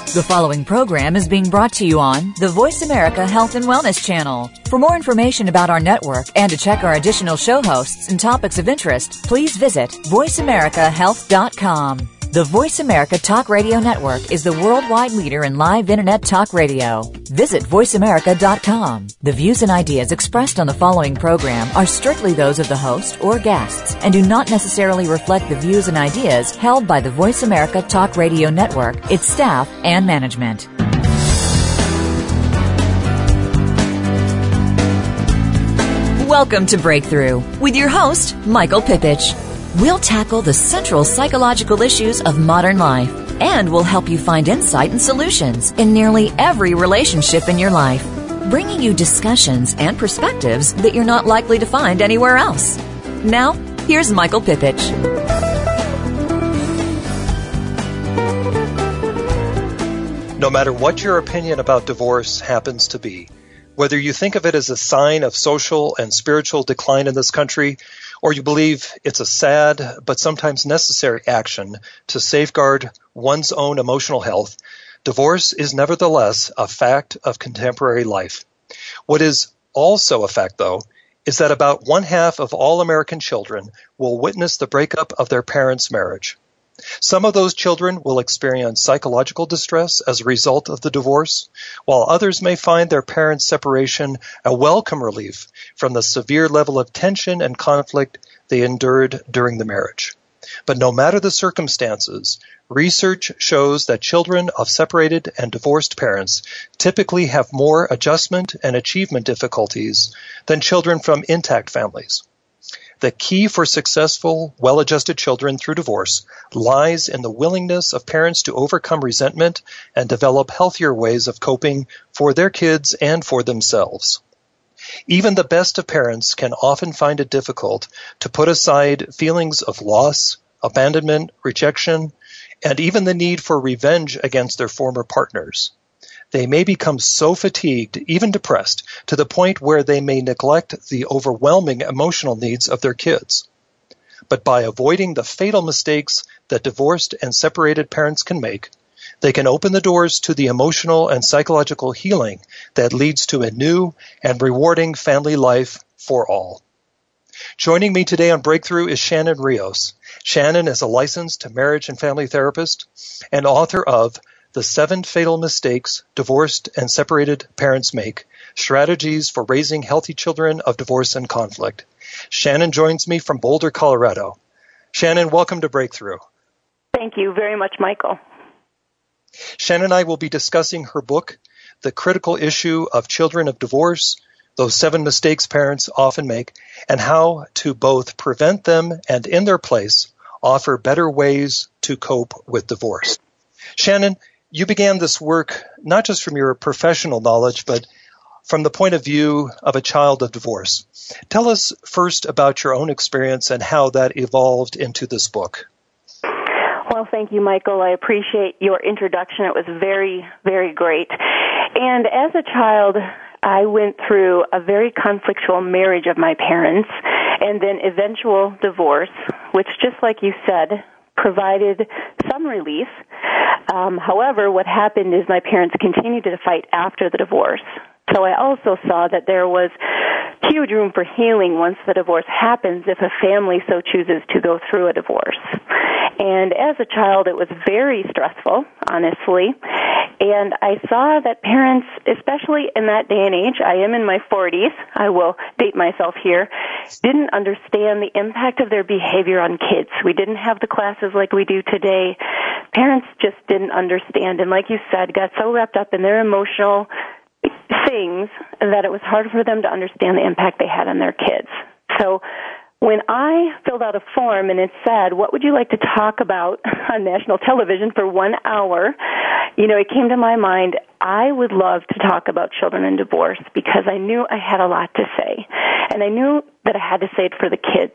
The following program is being brought to you on the Voice America Health and Wellness Channel. For more information about our network and to check our additional show hosts and topics of interest, please visit voiceamericahealth.com. The Voice America Talk Radio Network is the worldwide leader in live Internet talk radio. Visit voiceamerica.com. The views and ideas expressed on the following program are strictly those of the host or guests and do not necessarily reflect the views and ideas held by the Voice America Talk Radio Network, its staff, and management. Welcome to Breakthrough with your host, Michael Pipich. We'll tackle the central psychological issues of modern life, and we'll help you find insight and solutions in nearly every relationship in your life, bringing you discussions and perspectives that you're not likely to find anywhere else. Now, here's Michael Pipich. No matter what your opinion about divorce happens to be, whether you think of it as a sign of social and spiritual decline in this country, or you believe it's a sad but sometimes necessary action to safeguard one's own emotional health, divorce is nevertheless a fact of contemporary life. What is also a fact, though, is that about 1/2 of all American children will witness the breakup of their parents' marriage. Some of those children will experience psychological distress as a result of the divorce, while others may find their parents' separation a welcome relief from the severe level of tension and conflict they endured during the marriage. But no matter the circumstances, research shows that children of separated and divorced parents typically have more adjustment and achievement difficulties than children from intact families. The key for successful, well-adjusted children through divorce lies in the willingness of parents to overcome resentment and develop healthier ways of coping for their kids and for themselves. Even the best of parents can often find it difficult to put aside feelings of loss, abandonment, rejection, and even the need for revenge against their former partners. They may become so fatigued, even depressed, to the point where they may neglect the overwhelming emotional needs of their kids. But by avoiding the fatal mistakes that divorced and separated parents can make, they can open the doors to the emotional and psychological healing that leads to a new and rewarding family life for all. Joining me today on Breakthrough is Shannon Rios. Shannon is a licensed marriage and family therapist and author of The 7 Fatal Mistakes Divorced and Separated Parents Make, Strategies for Raising Healthy Children of Divorce and Conflict. Shannon joins me from Boulder, Colorado. Shannon, welcome to Breakthrough. Thank you very much, Michael. Shannon and I will be discussing her book, The Critical Issue of Children of Divorce, Those 7 Mistakes Parents Often Make, and how to both prevent them and, in their place, offer better ways to cope with divorce. Shannon, you began this work not just from your professional knowledge, but from the point of view of a child of divorce. Tell us first about your own experience and how that evolved into this book. Well, thank you, Michael. I appreciate your introduction. It was very, very great. And as a child, I went through a very conflictual marriage of my parents and then eventual divorce, which, just like you said, provided some relief. However, what happened is my parents continued to fight after the divorce. So I also saw that there was huge room for healing once the divorce happens if a family so chooses to go through a divorce. And as a child, it was very stressful, honestly. And I saw that parents, especially in that day and age, I am in my 40s, I will date myself here, didn't understand the impact of their behavior on kids. We didn't have the classes like we do today. Parents just didn't understand, and like you said, got so wrapped up in their emotional things that it was hard for them to understand the impact they had on their kids. So when I filled out a form and it said, what would you like to talk about on national television for 1 hour, it came to my mind, I would love to talk about children and divorce because I knew I had a lot to say. And I knew that I had to say it for the kids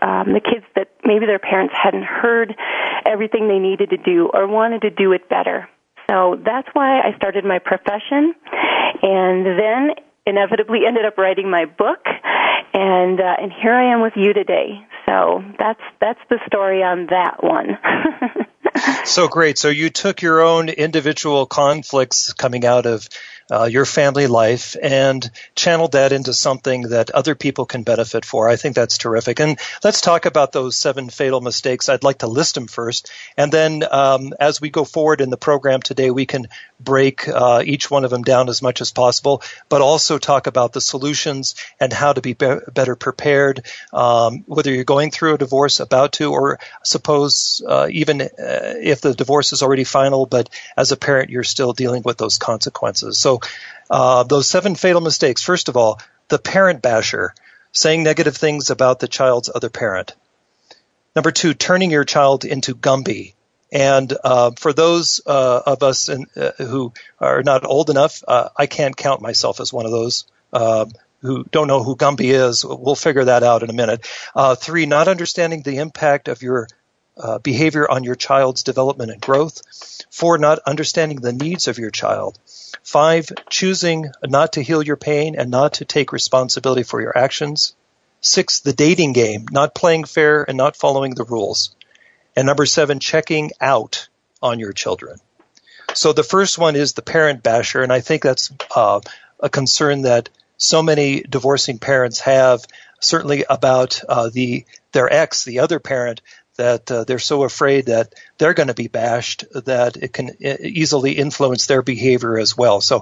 that maybe their parents hadn't heard everything they needed to do or wanted to do it better. So that's why I started my profession, and then inevitably ended up writing my book, and here I am with you today. So that's the story on that one. So great. So you took your own individual conflicts coming out of your family life and channeled that into something that other people can benefit for. I think that's terrific. And let's talk about those 7 fatal mistakes. I'd like to list them first. And then as we go forward in the program today, we can break each one of them down as much as possible, but also talk about the solutions and how to be better prepared, whether you're going through a divorce, about to, or suppose even if the divorce is already final, but as a parent, you're still dealing with those consequences. So those 7 fatal mistakes. First of all, the parent basher, saying negative things about the child's other parent. Number 2, turning your child into Gumby. And for those of us who are not old enough, I can't count myself as one of those who don't know who Gumby is. We'll figure that out in a minute. 3, not understanding the impact of your behavior on your child's development and growth. 4, not understanding the needs of your child. 5, choosing not to heal your pain and not to take responsibility for your actions. 6, the dating game, not playing fair and not following the rules. And number 7, checking out on your children. So the first one is the parent basher, and I think that's a concern that so many divorcing parents have, certainly about their ex, the other parent, that they're so afraid that they're going to be bashed that it can easily influence their behavior as well. So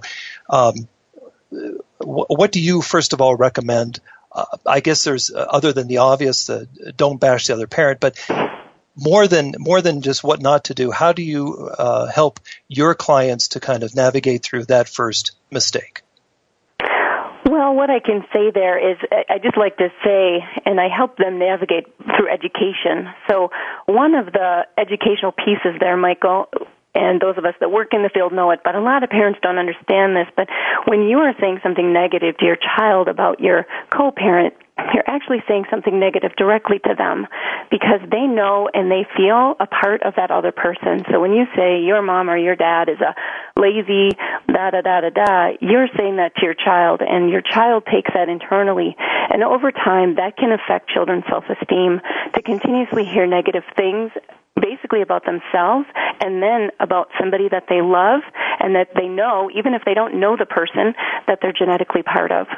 what do you, first of all, recommend? I guess there's, other than the obvious, don't bash the other parent, but more than just what not to do, how do you help your clients to kind of navigate through that first mistake? Well, what I can say there is I just like to say, and I help them navigate through education. So one of the educational pieces there, Michael, and those of us that work in the field know it, but a lot of parents don't understand this, but when you are saying something negative to your child about your co-parent, you're actually saying something negative directly to them because they know and they feel a part of that other person. So when you say your mom or your dad is a lazy da-da-da-da-da, you're saying that to your child, and your child takes that internally. And over time, that can affect children's self-esteem to continuously hear negative things basically about themselves and then about somebody that they love and that they know, even if they don't know the person, that they're genetically part of.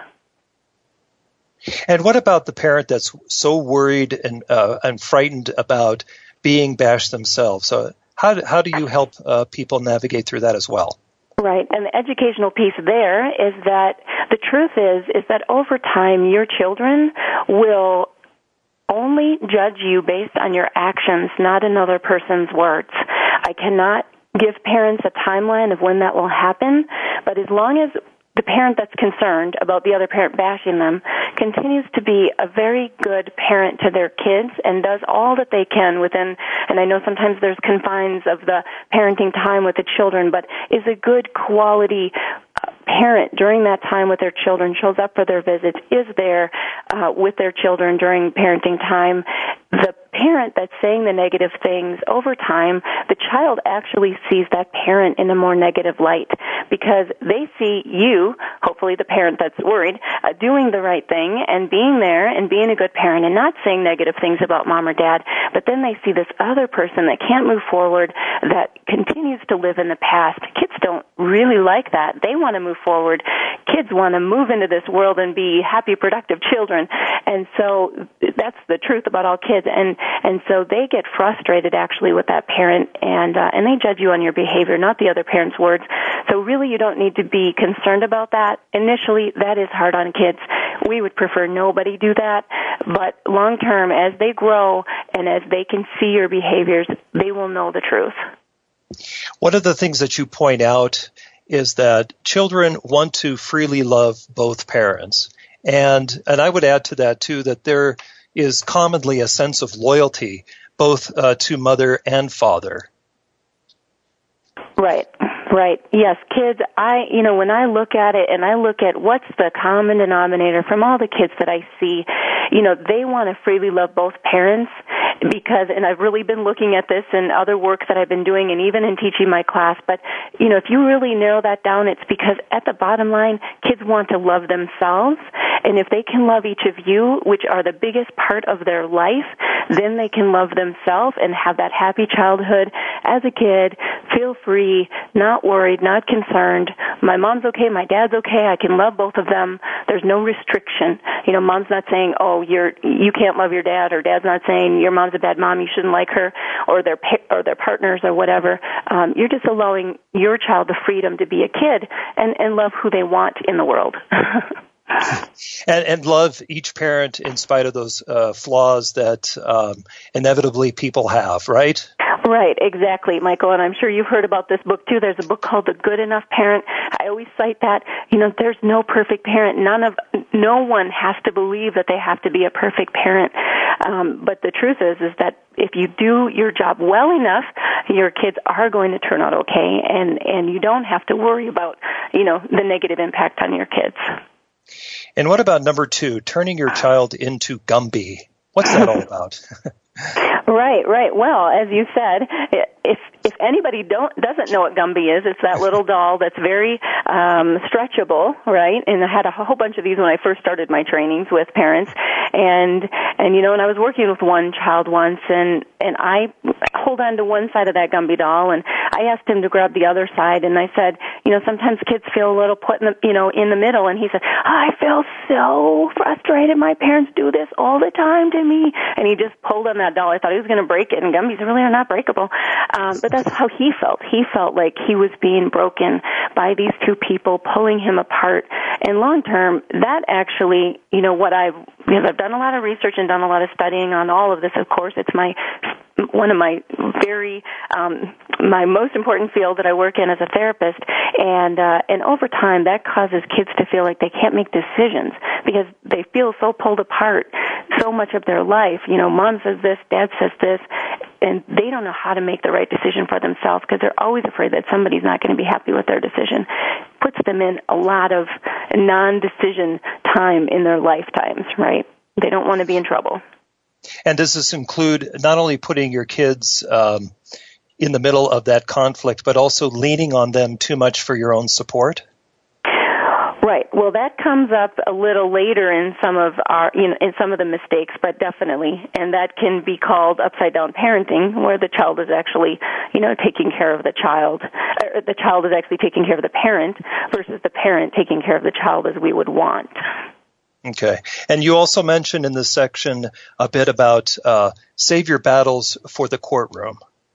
And what about the parent that's so worried and frightened about being bashed themselves? So how do you help people navigate through that as well? Right, and the educational piece there is that the truth is that over time your children will only judge you based on your actions, not another person's words. I cannot give parents a timeline of when that will happen, but as long as the parent that's concerned about the other parent bashing them continues to be a very good parent to their kids and does all that they can within, and I know sometimes there's confines of the parenting time with the children, but is a good quality parent during that time with their children, shows up for their visits, is there with their children during parenting time. The parent that's saying the negative things, over time, the child actually sees that parent in a more negative light because they see you, hopefully the parent that's worried, doing the right thing and being there and being a good parent and not saying negative things about mom or dad, but then they see this other person that can't move forward, that continues to live in the past. Kids don't really like that. They want to move forward. Kids want to move into this world and be happy, productive children. And so that's the truth about all kids. And so they get frustrated actually with that parent and they judge you on your behavior, not the other parent's words. So really you don't need to be concerned about that. Initially, that is hard on kids. We would prefer nobody do that. But long term, as they grow and as they can see your behaviors, they will know the truth. One of the things that you point out is that children want to freely love both parents. And I would add to that, too, that there is commonly a sense of loyalty both to mother and father. Right. Yes, kids, when I look at it and I look at what's the common denominator from all the kids that I see, they want to freely love both parents. and I've really been looking at this in other work that I've been doing and even in teaching my class, but, if you really narrow that down, it's because at the bottom line, kids want to love themselves, and if they can love each of you, which are the biggest part of their life, then they can love themselves and have that happy childhood as a kid, feel free, not worried, not concerned. My mom's okay, my dad's okay, I can love both of them. There's no restriction. Mom's not saying, oh, you can't love your dad, or dad's not saying your mom's a bad mom, you shouldn't like her, or their partners or whatever. You're just allowing your child the freedom to be a kid and love who they want in the world. And love each parent in spite of those flaws that inevitably people have, right? Right, exactly, Michael, and I'm sure you've heard about this book too. There's a book called The Good Enough Parent. I always cite that. There's no perfect parent. No one has to believe that they have to be a perfect parent. But the truth is that if you do your job well enough, your kids are going to turn out okay, and you don't have to worry about, the negative impact on your kids. And what about number 2, turning your child into Gumby? What's that all about? Right. Well, as you said, if anybody doesn't know what Gumby is, it's that little doll that's very stretchable, right? And I had a whole bunch of these when I first started my trainings with parents, and I was working with one child once, and I hold on to one side of that Gumby doll, and I asked him to grab the other side, and I said, sometimes kids feel a little put in the middle, and he said, I feel so frustrated. My parents do this all the time to me, and he just pulled on that doll. I thought he was going to break it, and Gumbies really are not breakable. But that's how he felt. He felt like he was being broken by these two people pulling him apart. And long term, that actually, because I've done a lot of research and done a lot of studying on all of this, of course, it's one of my my most important field that I work in as a therapist, and over time that causes kids to feel like they can't make decisions because they feel so pulled apart so much of their life. Mom says this, dad says this, and they don't know how to make the right decision for themselves because they're always afraid that somebody's not going to be happy with their decision. Puts them in a lot of non-decision time in their lifetimes, right? They don't want to be in trouble. And does this include not only putting your kids in the middle of that conflict, but also leaning on them too much for your own support? Right. Well, that comes up a little later in some of in some of the mistakes, but definitely, and that can be called upside down parenting, where the child is actually, taking care of the child. The child is actually taking care of the parent versus the parent taking care of the child as we would want. Okay. And you also mentioned in this section a bit about save your battles for the courtroom.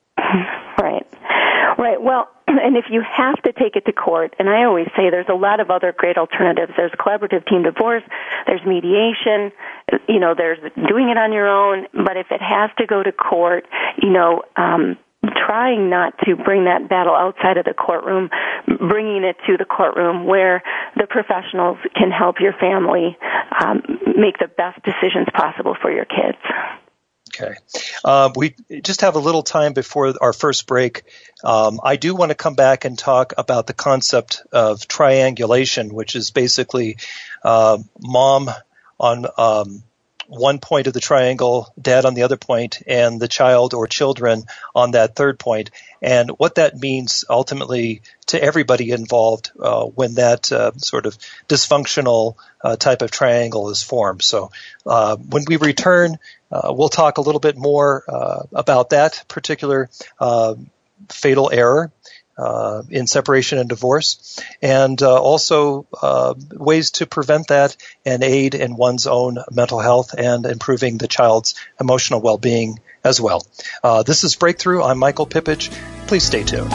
Right. Well, and if you have to take it to court, and I always say there's a lot of other great alternatives. There's collaborative team divorce, there's mediation, there's doing it on your own. But if it has to go to court, trying not to bring that battle outside of the courtroom, bringing it to the courtroom where the professionals can help your family make the best decisions possible for your kids. Okay. We just have a little time before our first break. I do want to come back and talk about the concept of triangulation, which is basically mom on one point of the triangle, dad on the other point, and the child or children on that third point, and what that means ultimately to everybody involved when that sort of dysfunctional type of triangle is formed. So when we return, we'll talk a little bit more about that particular fatal error in separation and divorce, and also ways to prevent that and aid in one's own mental health and improving the child's emotional well-being as well. This is Breakthrough. I'm Michael Pipich. Please stay tuned.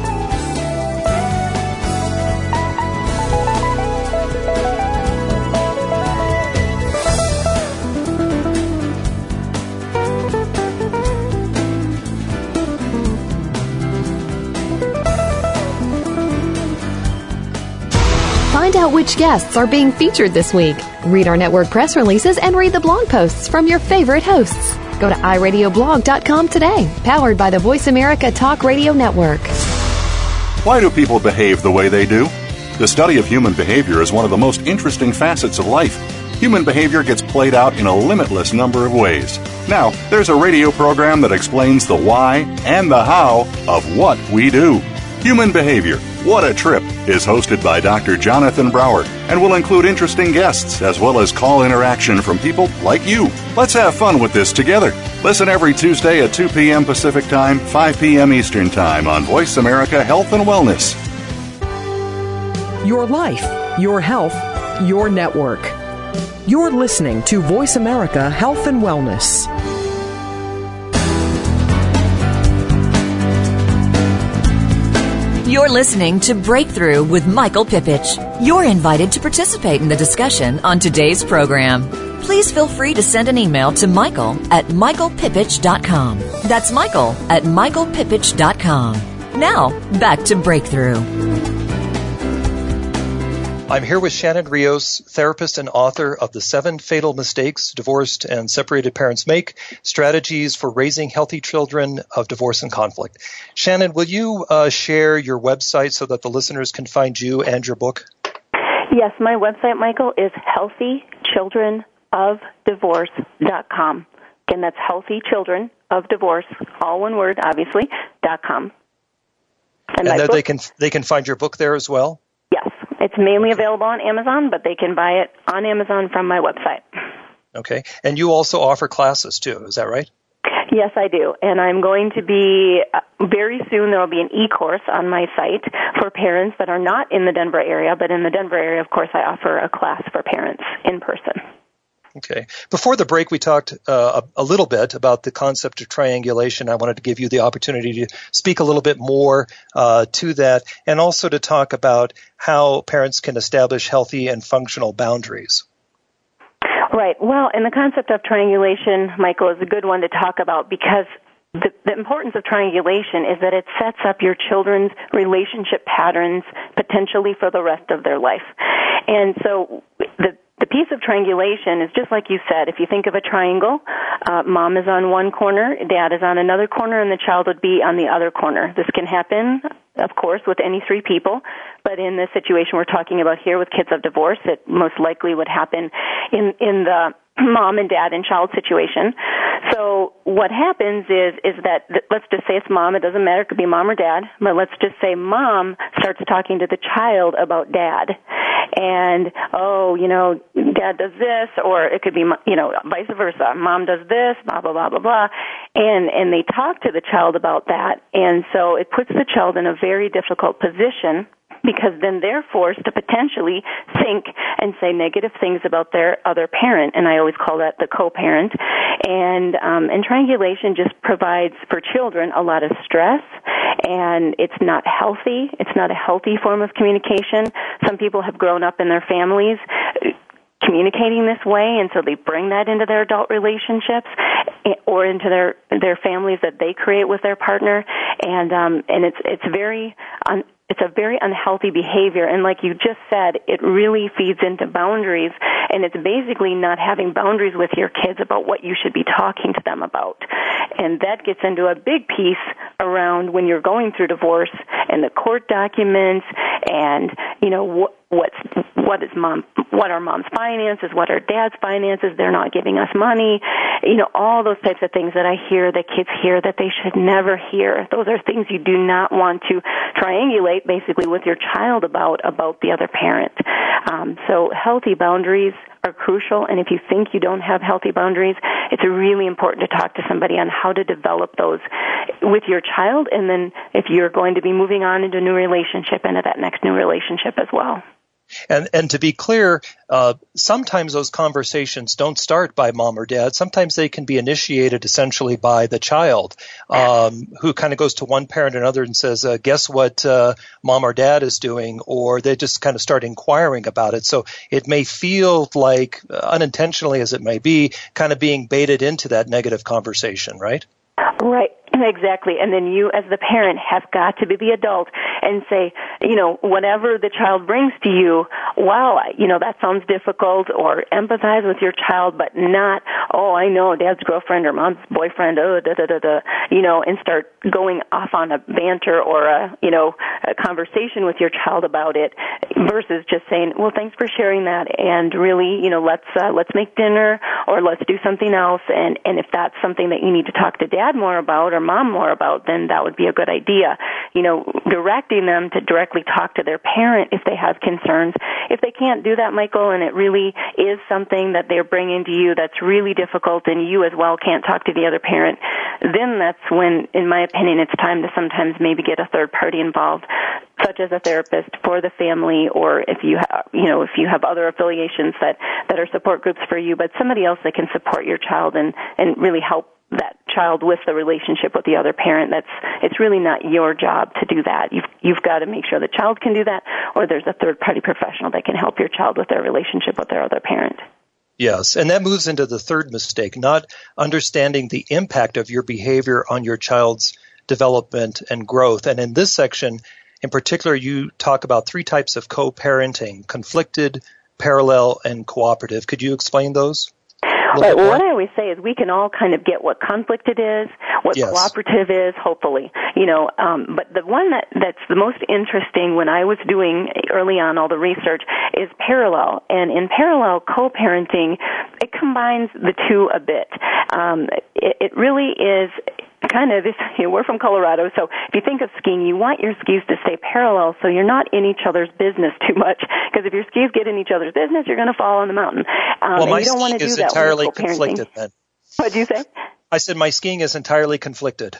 Find out which guests are being featured this week. Read our network press releases and read the blog posts from your favorite hosts. Go to iradioblog.com today, powered by the Voice America Talk Radio Network. Why do people behave the way they do? The study of human behavior is one of the most interesting facets of life. Human behavior gets played out in a limitless number of ways. Now, there's a radio program that explains the why and the how of what we do. Human Behavior, What a Trip, is hosted by Dr. Jonathan Brower and will include interesting guests as well as call interaction from people like you. Let's have fun with this together. Listen every Tuesday at 2 p.m. Pacific Time, 5 p.m. Eastern Time on Voice America Health and Wellness. Your life, your health, your network. You're listening to Voice America Health and Wellness. You're listening to Breakthrough with Michael Pipich. You're invited to participate in the discussion on today's program. Please feel free to send an email to Michael at michaelpipich.com. That's Michael at michaelpipich.com. Now, back to Breakthrough. I'm here with Shannon Rios, therapist and author of The 7 Fatal Mistakes Divorced and Separated Parents Make, Strategies for Raising Healthy Children of Divorce and Conflict. Shannon, will you share your website so that the listeners can find you and your book? Yes, my website, Michael, is healthychildrenofdivorce.com. Again, that's healthychildrenofdivorce, all one word, obviously, .com. And then they can find your book there as well? Yes. It's mainly available on Amazon, but they can buy it on Amazon from my website. Okay. And you also offer classes, too. Is that right? Yes, I do. And I'm going to be, very soon there will be an e-course on my site for parents that are not in the Denver area, but in the Denver area, of course, I offer a class for parents in person. Okay. Before the break, we talked a little bit about the concept of triangulation. I wanted to give you the opportunity to speak a little bit more to that, and also to talk about how parents can establish healthy and functional boundaries. Right. Well, and the concept of triangulation, Michael, is a good one to talk about because the importance of triangulation is that it sets up your children's relationship patterns potentially for the rest of their life. And so the piece of triangulation is just like you said. If you think of a triangle, mom is on one corner, dad is on another corner, and the child would be on the other corner. This can happen, of course, with any three people, but in the situation we're talking about here with kids of divorce, it most likely would happen in the mom and dad and child situation. So what happens is that, let's just say it's mom, it doesn't matter, it could be mom or dad, but let's just say mom starts talking to the child about dad. And, dad does this, or it could be, vice versa. Mom does this, blah, blah, blah, blah, blah. And they talk to the child about that. And so it puts the child in a very difficult position because then they're forced to potentially think and say negative things about their other parent, and I always call that the co-parent. And triangulation just provides for children a lot of stress, and it's not healthy. It's not a healthy form of communication. Some people have grown up in their families communicating this way, and so they bring that into their adult relationships or into their families that they create with their partner, and it's a very unhealthy behavior, and like you just said, it really feeds into boundaries, and it's basically not having boundaries with your kids about what you should be talking to them about. And that gets into a big piece around when you're going through divorce and the court documents and, what are mom's finances, what are dad's finances, they're not giving us money, all those types of things that I hear that kids hear that they should never hear. Those are things you do not want to triangulate basically with your child about the other parent. So healthy boundaries are crucial, and if you think you don't have healthy boundaries, it's really important to talk to somebody on how to develop those with your child, and then if you're going to be moving on into a new relationship, into that next new relationship as well. And to be clear, sometimes those conversations don't start by mom or dad. Sometimes they can be initiated essentially by the child, who kind of goes to one parent or another and says, guess what mom or dad is doing? Or they just kind of start inquiring about it. So it may feel like, unintentionally as it may be, kind of being baited into that negative conversation, right? Right. Exactly. And then you as the parent have got to be the adult and say, whatever the child brings to you, wow, that sounds difficult, or empathize with your child, but not, I know dad's girlfriend or mom's boyfriend, and start going off on a banter or a conversation with your child about it. versus just saying, well, thanks for sharing that, and really, let's make dinner, or let's do something else, and if that's something that you need to talk to Dad more about or Mom more about, then that would be a good idea. Directing them to directly talk to their parent if they have concerns. If they can't do that, Michael, and it really is something that they're bringing to you that's really difficult, and you as well can't talk to the other parent, then that's when, in my opinion, it's time to sometimes maybe get a third party involved, such as a therapist for the family, or if you have other affiliations that are support groups for you, but somebody else that can support your child and really help that child with the relationship with the other parent. It's really not your job to do that. You've got to make sure the child can do that, or there's a third party professional that can help your child with their relationship with their other parent. Yes, and that moves into the third mistake, not understanding the impact of your behavior on your child's development and growth. And in this section, in particular, you talk about 3 types of co-parenting: conflicted, parallel, and cooperative. Could you explain those? Right. Well, what I always say is we can all kind of get what conflicted is, what cooperative is, hopefully. But the one that's the most interesting when I was doing early on all the research is parallel. And in parallel co-parenting, it combines the two a bit. It really is kind of, we're from Colorado, so if you think of skiing, you want your skis to stay parallel so you're not in each other's business too much, because if your skis get in each other's business, you're going to fall on the mountain. Well, my you don't want to skiing do is that entirely conflicted then. What did you say? I said my skiing is entirely conflicted.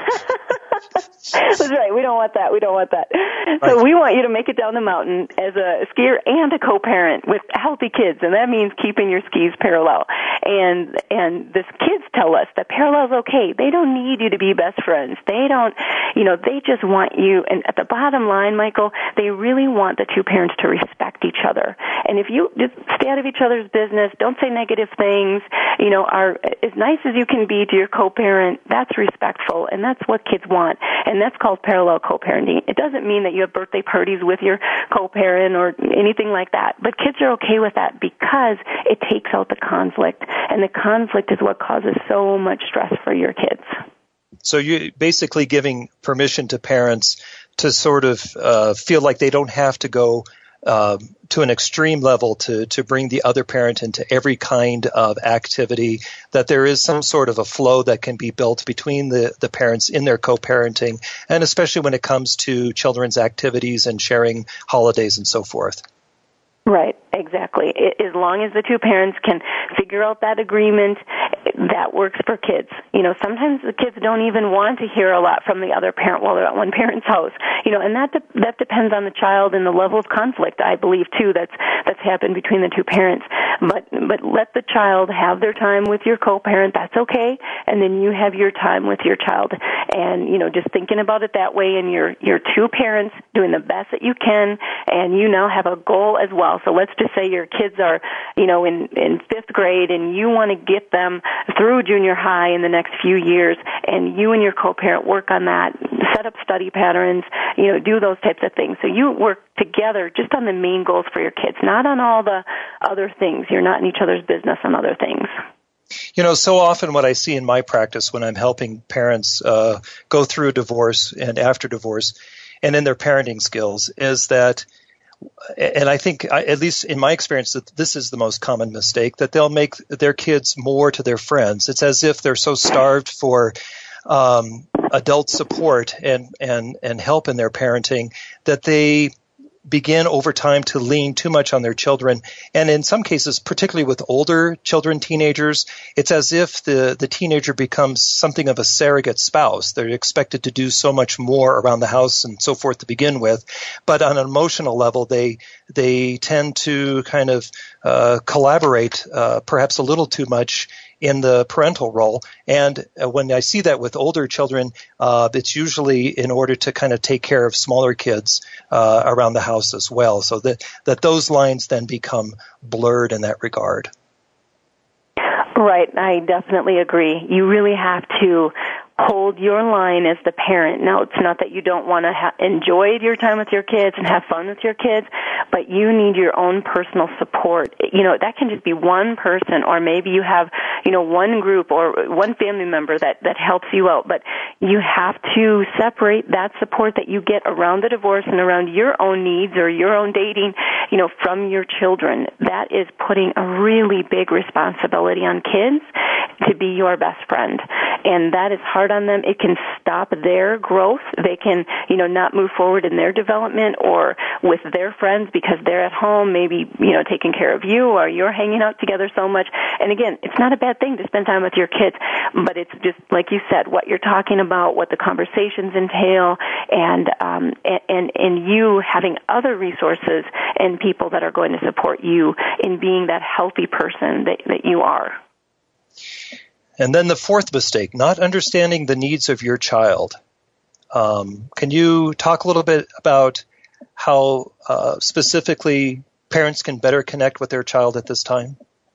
That's right. We don't want that. Right. So we want you to make it down the mountain as a skier and a co-parent with healthy kids, and that means keeping your skis parallel. And the kids tell us that parallel is okay. They don't need you to be best friends. They don't, they just want you. And at the bottom line, Michael, they really want the two parents to respect each other. And if you just stay out of each other's business, don't say negative things, are as nice as you can be to your co-parent, that's respectful, and that's what kids want. And that's called parallel co-parenting. It doesn't mean that you have birthday parties with your co-parent or anything like that, but kids are okay with that because it takes out the conflict, and the conflict is what causes so much stress for your kids. So you're basically giving permission to parents to sort of feel like they don't have to go to an extreme level to bring the other parent into every kind of activity, that there is some sort of a flow that can be built between the parents in their co-parenting, and especially when it comes to children's activities and sharing holidays and so forth. Right, exactly. As long as the two parents can figure out that agreement, that works for kids. Sometimes the kids don't even want to hear a lot from the other parent while they're at one parent's house. And that depends on the child and the level of conflict, I believe, too, that's happened between the two parents. But let the child have their time with your co-parent. That's okay. And then you have your time with your child. And, just thinking about it that way, and your two parents doing the best that you can, and you now have a goal as well. So let's just say your kids are, in 5th grade, and you want to get them through junior high in the next few years, and you and your co-parent work on that, set up study patterns, do those types of things. So you work together just on the main goals for your kids, not on all the other things. You're not in each other's business on other things. So often what I see in my practice when I'm helping parents go through a divorce and after divorce and in their parenting skills is that, and I think, at least in my experience, that this is the most common mistake, that they'll make their kids more to their friends. It's as if they're so starved for adult support and help in their parenting that they begin over time to lean too much on their children. And in some cases, particularly with older children, teenagers, it's as if the teenager becomes something of a surrogate spouse. They're expected to do so much more around the house and so forth to begin with. But on an emotional level, they tend to kind of collaborate perhaps a little too much in the parental role. And when I see that with older children, it's usually in order to kind of take care of smaller kids around the house as well, so that those lines then become blurred in that regard. Right. I definitely agree. You really have to hold your line as the parent. Now, it's not that you don't want to enjoy your time with your kids and have fun with your kids, but you need your own personal support. That can just be one person, or maybe you have, one group or one family member that helps you out. But you have to separate that support that you get around the divorce and around your own needs or your own dating, from your children. That is putting a really big responsibility on kids to be your best friend. And that is hard on them. It can stop their growth. They can, not move forward in their development or with their friends because they're at home, maybe, taking care of you, or you're hanging out together so much. And again, it's not a bad thing to spend time with your kids, but it's just, like you said, what you're talking about, what the conversations entail, and you having other resources and people that are going to support you in being that healthy person that you are. And then the fourth mistake, not understanding the needs of your child. Can you talk a little bit about how specifically parents can better connect with their child at this time?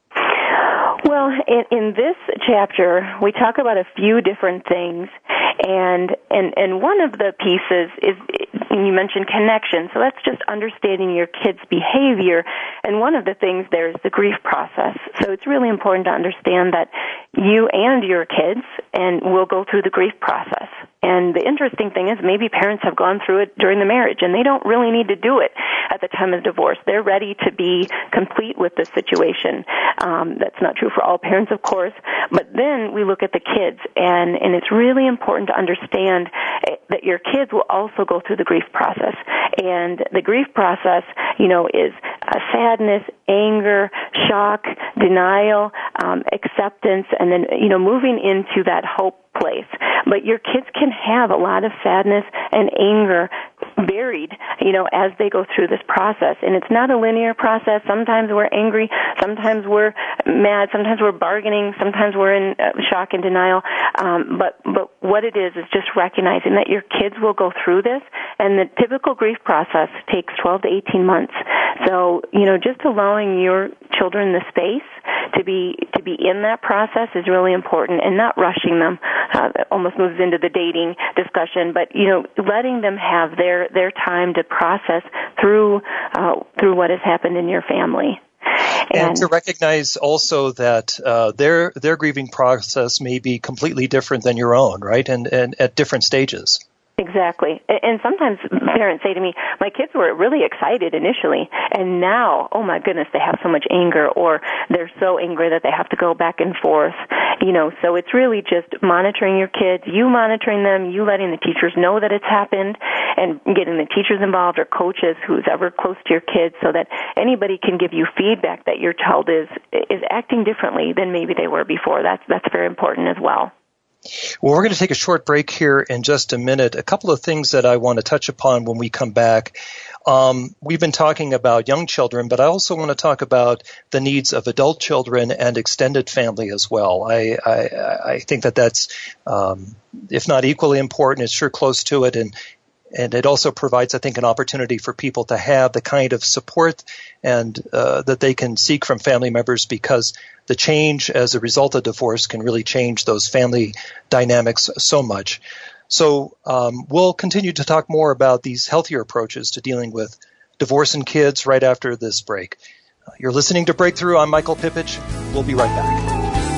Well, in this chapter, we talk about a few different things, and one of the pieces is, you mentioned connection, so that's just understanding your kid's behavior, and one of the things there is the grief process. So it's really important to understand that you and your kids will go through the grief process. And the interesting thing is maybe parents have gone through it during the marriage, and they don't really need to do it at the time of divorce. They're ready to be complete with the situation. That's not true for all parents, of course. But then we look at the kids, and it's really important to understand that your kids will also go through the grief process. And the grief process, is sadness, anger, shock, denial, acceptance, and then, moving into that hope place. But your kids can have a lot of sadness and anger buried, as they go through this process. And it's not a linear process. Sometimes we're angry, sometimes we're mad, sometimes we're bargaining, sometimes we're in shock and denial. But what it is just recognizing that your kids will go through this, and the typical grief process takes 12 to 18 months. So, just allowing your children the space to be in that process is really important, and not rushing them. That almost moves into the dating discussion, but letting them have their time to process through what has happened in your family. And to recognize also that their grieving process may be completely different than your own, right? And at different stages. Exactly. And sometimes parents say to me, my kids were really excited initially, and now, oh my goodness, they have so much anger, or they're so angry that they have to go back and forth. So it's really just monitoring your kids, you monitoring them, you letting the teachers know that it's happened, and getting the teachers involved or coaches who's ever close to your kids, so that anybody can give you feedback that your child is acting differently than maybe they were before. That's very important as well. Well, we're going to take a short break here in just a minute. A couple of things that I want to touch upon when we come back. We've been talking about young children, but I also want to talk about the needs of adult children and extended family as well. I think that's, if not equally important, it's sure close to it, and it also provides, I think, an opportunity for people to have the kind of support and that they can seek from family members, because the change as a result of divorce can really change those family dynamics so much. So we'll continue to talk more about these healthier approaches to dealing with divorce and kids right after this break. You're listening to Breakthrough. I'm Michael Pipich. We'll be right back.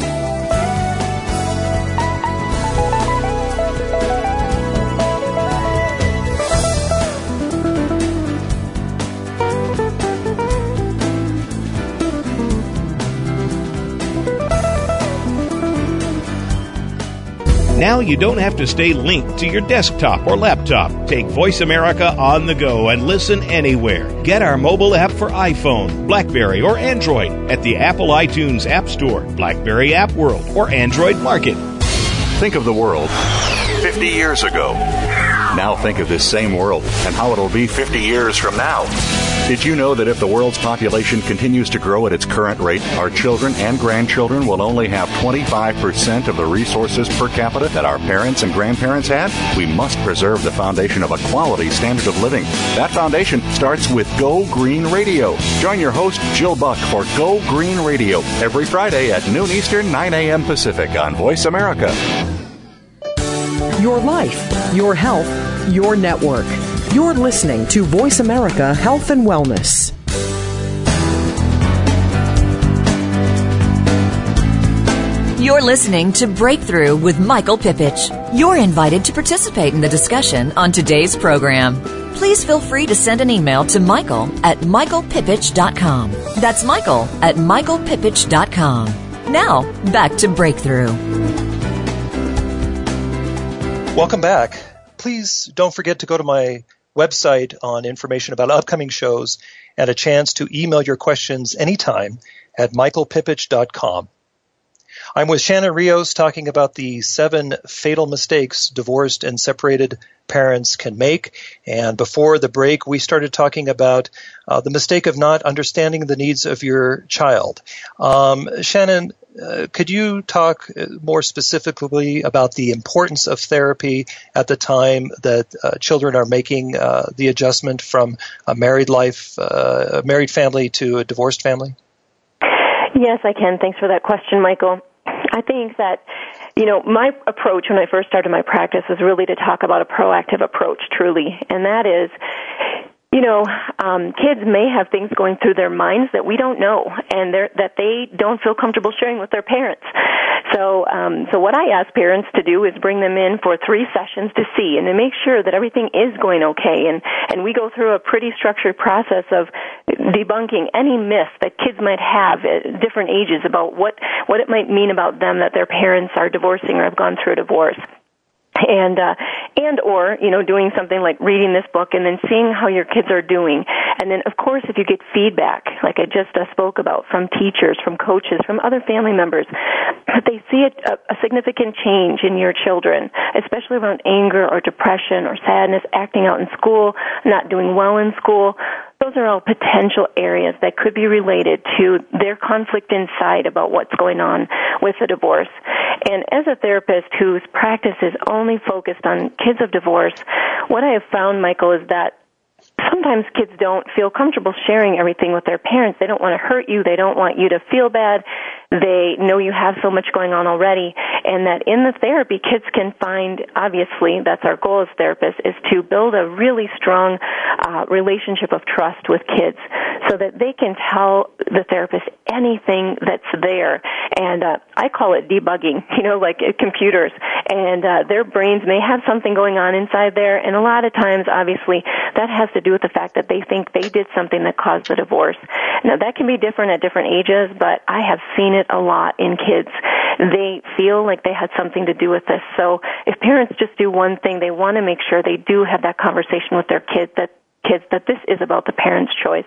Now you don't have to stay linked to your desktop or laptop. Take Voice America on the go and listen anywhere. Get our mobile app for iPhone, BlackBerry, or Android at the Apple iTunes App Store, BlackBerry App World, or Android Market. Think of the world 50 years ago. Now think of this same world and how it'll be 50 years from now. Did you know that if the world's population continues to grow at its current rate, our children and grandchildren will only have 25% of the resources per capita that our parents and grandparents had? We must preserve the foundation of a quality standard of living. That foundation starts with Go Green Radio. Join your host, Jill Buck, for Go Green Radio every Friday at noon Eastern, 9 a.m. Pacific on Voice America. Your life, your health, your network. You're listening to Voice America Health and Wellness. You're listening to Breakthrough with Michael Pipich. You're invited to participate in the discussion on today's program. Please feel free to send an email to Michael at michaelpipich.com. That's Michael at michaelpipich.com. Now, back to Breakthrough. Welcome back. Please don't forget to go to my website on information about upcoming shows and a chance to email your questions anytime at michaelpipich.com. I'm with Shannon Rios talking about the 7 fatal mistakes divorced and separated parents can make. And before the break, we started talking about the mistake of not understanding the needs of your child. Shannon, could you talk more specifically about the importance of therapy at the time that children are making the adjustment from a married life, a married family to a divorced family? Yes, I can. Thanks for that question, Michael. I think that, my approach when I first started my practice was really to talk about a proactive approach, truly. And that is, kids may have things going through their minds that we don't know and that they don't feel comfortable sharing with their parents. So what I ask parents to do is bring them in for 3 sessions to see and to make sure that everything is going okay. And we go through a pretty structured process of debunking any myths that kids might have at different ages about what it might mean about them that their parents are divorcing or have gone through a divorce. And doing something like reading this book and then seeing how your kids are doing. And then, of course, if you get feedback, like I just spoke about, from teachers, from coaches, from other family members, that they see a significant change in your children, especially around anger or depression or sadness, acting out in school, not doing well in school. Those are all potential areas that could be related to their conflict inside about what's going on with the divorce. And as a therapist whose practice is only focused on kids of divorce, what I have found, Michael, is that sometimes kids don't feel comfortable sharing everything with their parents. They don't want to hurt you. They don't want you to feel bad. They know you have so much going on already, and that in the therapy, kids can find, obviously, that's our goal as therapists, is to build a really strong relationship of trust with kids so that they can tell the therapist anything that's there. And I call it debugging, like computers. And their brains may have something going on inside there, and a lot of times, obviously, that has to do with the fact that they think they did something that caused the divorce. Now, that can be different at different ages, but I have seen it a lot in kids. They feel like they had something to do with this. So if parents just do one thing, they want to make sure they do have that conversation with their kids that this is about the parent's choice.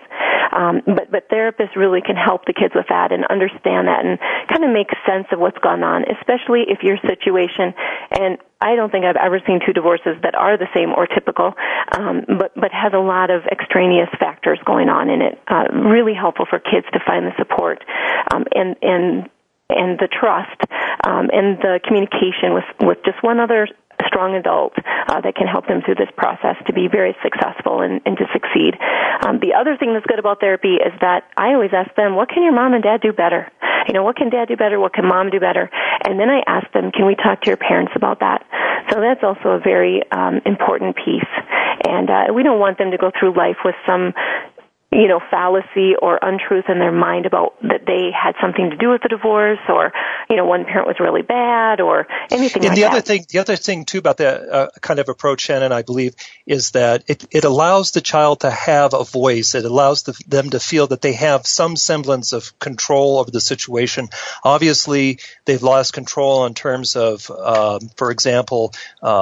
But therapists really can help the kids with that and understand that and kind of make sense of what's gone on, especially if your situation, and I don't think I've ever seen 2 divorces that are the same or typical, but has a lot of extraneous factors going on in it. Really helpful for kids to find the support and the trust and the communication with just one other strong adult that can help them through this process to be very successful and to succeed. The other thing that's good about therapy is that I always ask them, what can your mom and dad do better? What can dad do better? What can mom do better? And then I ask them, can we talk to your parents about that? So that's also a very important piece. And we don't want them to go through life with some fallacy or untruth in their mind about that they had something to do with the divorce, or, one parent was really bad, or anything like that. The other thing too about that kind of approach, Shannon, I believe, is that it allows the child to have a voice. It allows them to feel that they have some semblance of control over the situation. Obviously, they've lost control in terms of, for example,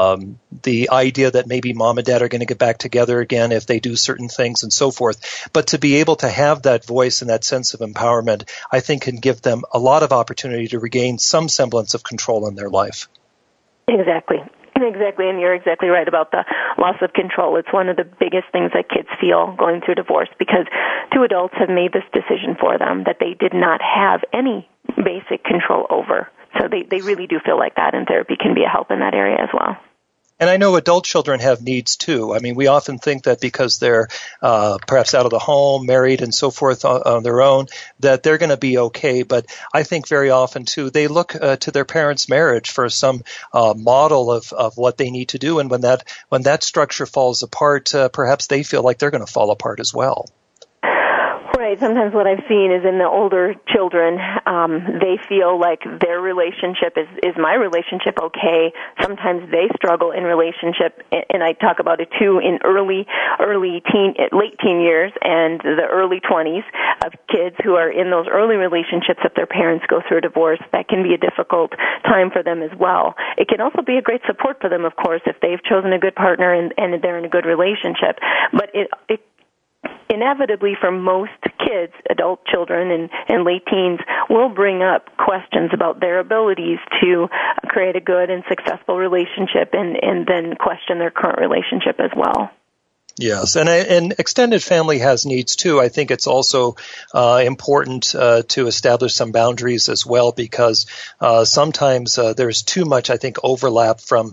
the idea that maybe mom and dad are going to get back together again if they do certain things and so forth. But to be able to have that voice and that sense of empowerment, I think can give them a lot of opportunity to regain some semblance of control in their life. Exactly, and you're exactly right about the loss of control. It's one of the biggest things that kids feel going through divorce, because 2 adults have made this decision for them that they did not have any basic control over. So they really do feel like that, and therapy can be a help in that area as well. And I know adult children have needs too. I mean, we often think that because they're perhaps out of the home, married, and so forth on their own, that they're going to be okay. But I think very often too, they look to their parents' marriage for some model of what they need to do. And when that structure falls apart, perhaps they feel like they're going to fall apart as well. Right. Sometimes what I've seen is in the older children, they feel like their relationship is my relationship okay. Sometimes they struggle in relationship, and I talk about it too in late teen years and the early 20s of kids who are in those early relationships if their parents go through a divorce. That can be a difficult time for them as well. It can also be a great support for them, of course, if they've chosen a good partner and they're in a good relationship. But it inevitably for most kids, adult children and late teens, will bring up questions about their abilities to create a good and successful relationship and then question their current relationship as well. Yes, and extended family has needs too. I think it's also important to establish some boundaries as well, because sometimes there's too much, I think, overlap from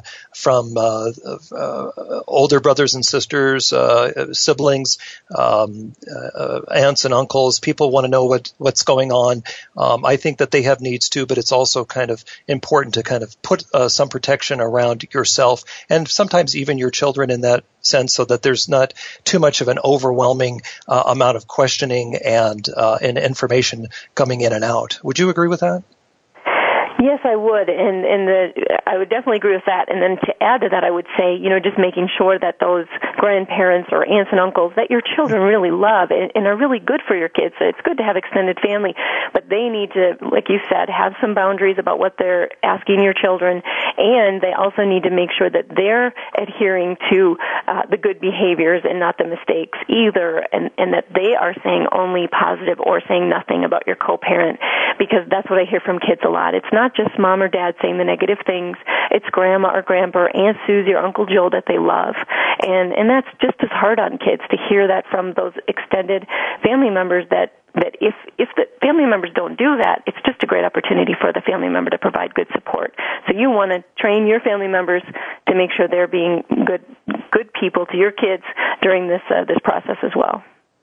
older brothers and sisters, siblings, aunts and uncles. People want to know what's going on. I think that they have needs too, but it's also kind of important to kind of put some protection around yourself and sometimes even your children in that sense, so that there's not too much of an overwhelming amount of questioning and information coming in and out. Would you agree with that? Yes, I would, I would definitely agree with that. And then to add to that, I would say, just making sure that those grandparents or aunts and uncles that your children really love and are really good for your kids. So it's good to have extended family, but they need to, like you said, have some boundaries about what they're asking your children, and they also need to make sure that they're adhering to the good behaviors and not the mistakes either, and that they are saying only positive or saying nothing about your co-parent, because that's what I hear from kids a lot. It's not just mom or dad saying the negative things. It's grandma or grandpa, or Aunt Susie or Uncle Joe that they love. And that's just as hard on kids to hear that from those extended family members, that if the family members don't do that, it's just a great opportunity for the family member to provide good support. So you want to train your family members to make sure they're being good people to your kids during this process as well.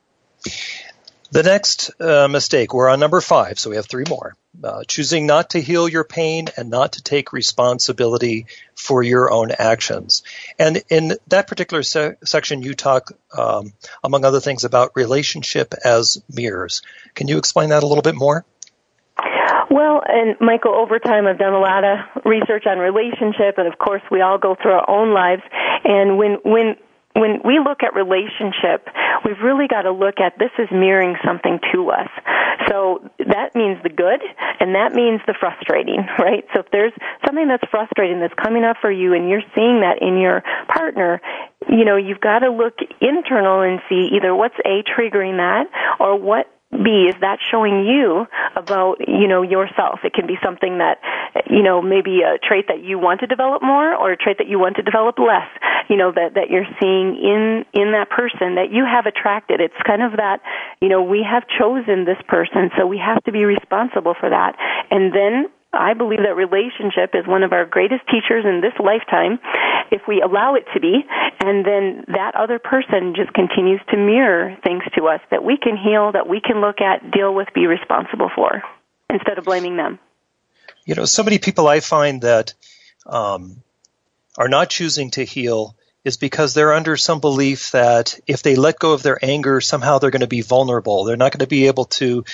The next mistake, we're on number 5, so we have 3 more. Choosing not to heal your pain and not to take responsibility for your own actions. And in that particular section, you talk, among other things, about relationship as mirrors. Can you explain that a little bit more? Well, and Michael, over time I've done a lot of research on relationship, and of course we all go through our own lives. And when we look at relationship, we've really got to look at this as mirroring something to us. So that means the good, and that means the frustrating, right? So if there's something that's frustrating that's coming up for you, and you're seeing that in your partner, you've got to look internal and see either what's A, triggering that, or what B, is that showing you about, yourself? It can be something that, maybe a trait that you want to develop more, or a trait that you want to develop less, that you're seeing in that person that you have attracted. It's kind of that, we have chosen this person, so we have to be responsible for that. And then I believe that relationship is one of our greatest teachers in this lifetime, if we allow it to be, and then that other person just continues to mirror things to us that we can heal, that we can look at, deal with, be responsible for, instead of blaming them. So many people I find that are not choosing to heal is because they're under some belief that if they let go of their anger, somehow they're going to be vulnerable. They're not going to be able to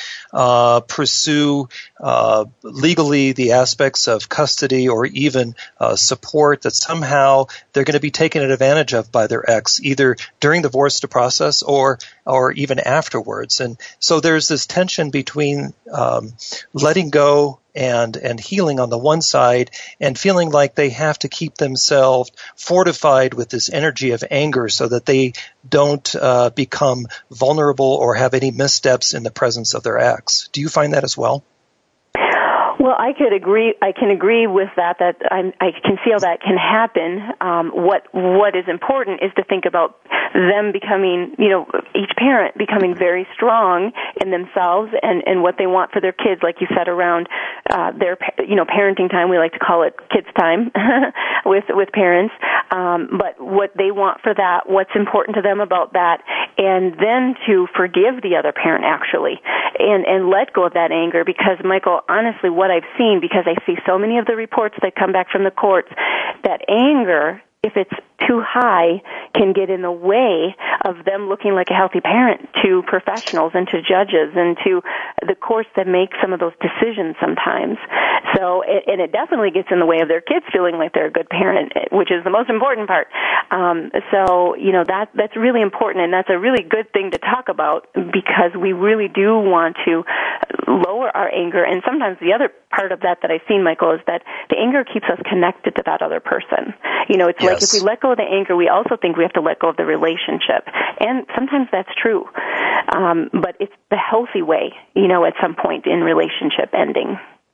pursue legally the aspects of custody or even support, that somehow they're going to be taken advantage of by their ex, either during the divorce process or even afterwards. And so there's this tension between letting go and healing on the one side, and feeling like they have to keep themselves fortified with this energy of anger so that they don't become vulnerable or have any missteps in the presence of their ex. Do you find that as well? Well, I can agree with that. I can see how that can happen. What is important is to think about them becoming, each parent becoming very strong in themselves and what they want for their kids, like you said, around their, parenting time. We like to call it kids time with parents. But what they want for that, what's important to them about that, and then to forgive the other parent actually, and let go of that anger. Because, Michael, honestly, what I've seen, because I see so many of the reports that come back from the courts, that anger, if it's too high, can get in the way of them looking like a healthy parent to professionals and to judges and to the courts that make some of those decisions sometimes. So, and it definitely gets in the way of their kids feeling like they're a good parent, which is the most important part. That's really important, and that's a really good thing to talk about, because we really do want to lower our anger. And sometimes the other part of that I've seen, Michael, is that the anger keeps us connected to that other person. It's like if we let go of the anger, we also think we have to let go of the relationship. And sometimes that's true. But it's the healthy way, at some point in relationship ending.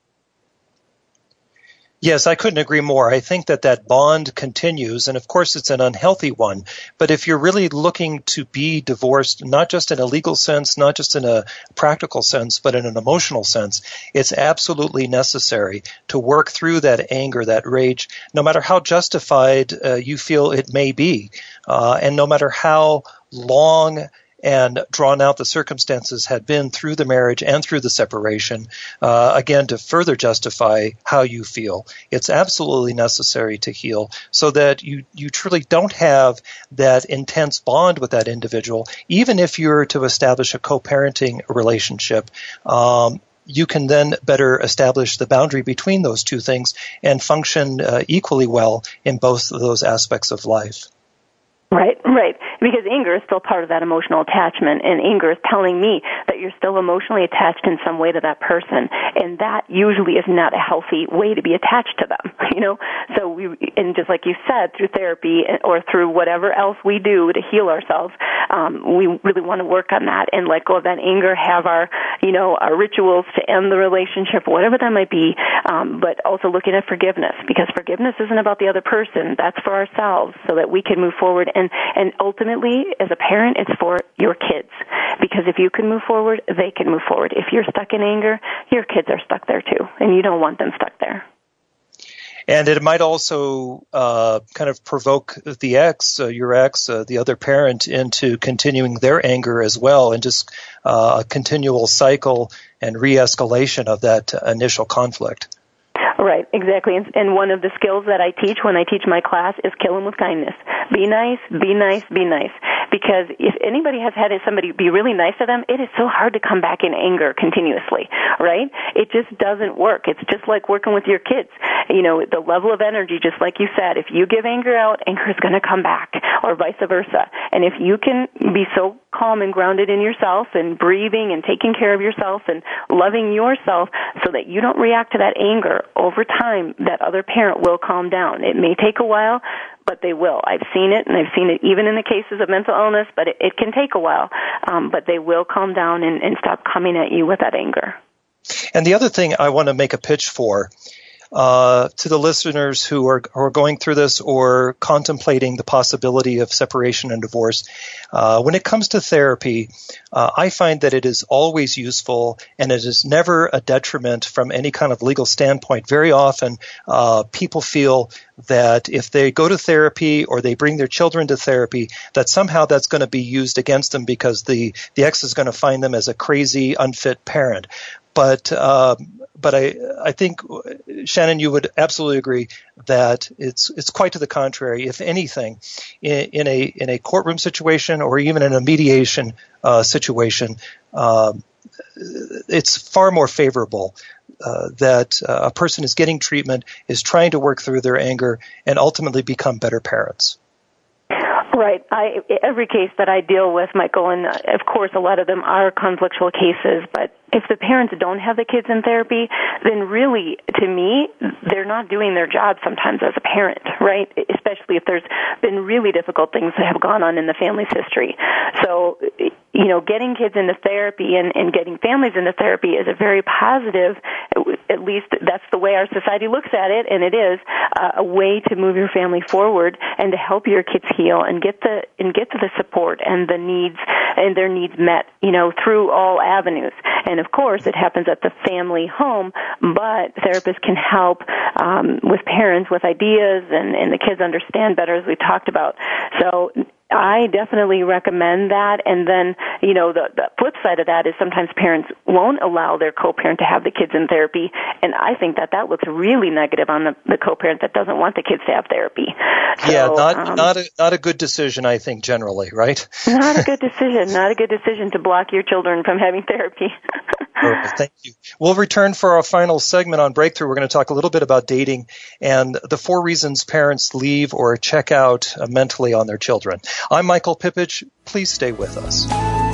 Yes, I couldn't agree more. I think that bond continues, and of course it's an unhealthy one. But if you're really looking to be divorced, not just in a legal sense, not just in a practical sense, but in an emotional sense, it's absolutely necessary to work through that anger, that rage, no matter how justified you feel it may be, and no matter how long and drawn out the circumstances had been through the marriage and through the separation, again, to further justify how you feel. It's absolutely necessary to heal so that you truly don't have that intense bond with that individual. Even if you're to establish a co-parenting relationship, you can then better establish the boundary between those two things and function equally well in both of those aspects of life. Right. Because anger is still part of that emotional attachment, and anger is telling me that you're still emotionally attached in some way to that person, and that usually is not a healthy way to be attached to them, So and just like you said, through therapy or through whatever else we do to heal ourselves, we really want to work on that and let go of that anger, have our rituals to end the relationship, whatever that might be, but also looking at forgiveness, because forgiveness isn't about the other person, that's for ourselves, so that we can move forward. And ultimately, as a parent, it's for your kids. Because if you can move forward, they can move forward. If you're stuck in anger, your kids are stuck there too, and you don't want them stuck there. And it might also kind of provoke the ex, your ex, the other parent, into continuing their anger as well, and just a continual cycle and re-escalation of that initial conflict. Right, exactly. And one of the skills that I teach when I teach my class is kill them with kindness. Be nice, be nice, be nice. Because if anybody has had somebody be really nice to them, it is so hard to come back in anger continuously, right? It just doesn't work. It's just like working with your kids. The level of energy, just like you said, if you give anger out, anger is going to come back, or vice versa. And if you can be so calm and grounded in yourself and breathing and taking care of yourself and loving yourself so that you don't react to that anger, over time, that other parent will calm down. It may take a while, but they will. I've seen it, and I've seen it even in the cases of mental illness, but it can take a while. But they will calm down and stop coming at you with that anger. And the other thing I want to make a pitch for to the listeners who are going through this or contemplating the possibility of separation and divorce, when it comes to therapy, I find that it is always useful, and it is never a detriment from any kind of legal standpoint. Very often, people feel that if they go to therapy or they bring their children to therapy, that somehow that's going to be used against them because the ex is going to find them as a crazy, unfit parent. But I think, Shannon, you would absolutely agree that it's quite to the contrary. If anything, in a courtroom situation or even in a mediation situation, it's far more favorable that a person is getting treatment, is trying to work through their anger, and ultimately become better parents. Right. Every case that I deal with, Michael, and of course a lot of them are conflictual cases, but if the parents don't have the kids in therapy, then really, to me, they're not doing their job sometimes as a parent, right? Especially if there's been really difficult things that have gone on in the family's history. So, getting kids into therapy and getting families into therapy is a very positive at least that's the way our society looks at it, and it is a way to move your family forward and to help your kids heal and get to the support and the needs and their needs met, through all avenues. And of course, it happens at the family home, but therapists can help with parents with ideas, and the kids understand better, as we talked about. So I definitely recommend that. And then, the flip side of that is sometimes parents won't allow their co-parent to have the kids in therapy, and I think that looks really negative on the co-parent that doesn't want the kids to have therapy. So, not a good decision, I think, generally, right? Not a good decision. Not a good decision to block your children from having therapy. Perfect. Thank you. We'll return for our final segment on Breakthrough. We're going to talk a little bit about dating and the 4 reasons parents leave or check out mentally on their children. I'm Michael Pipich. Please stay with us.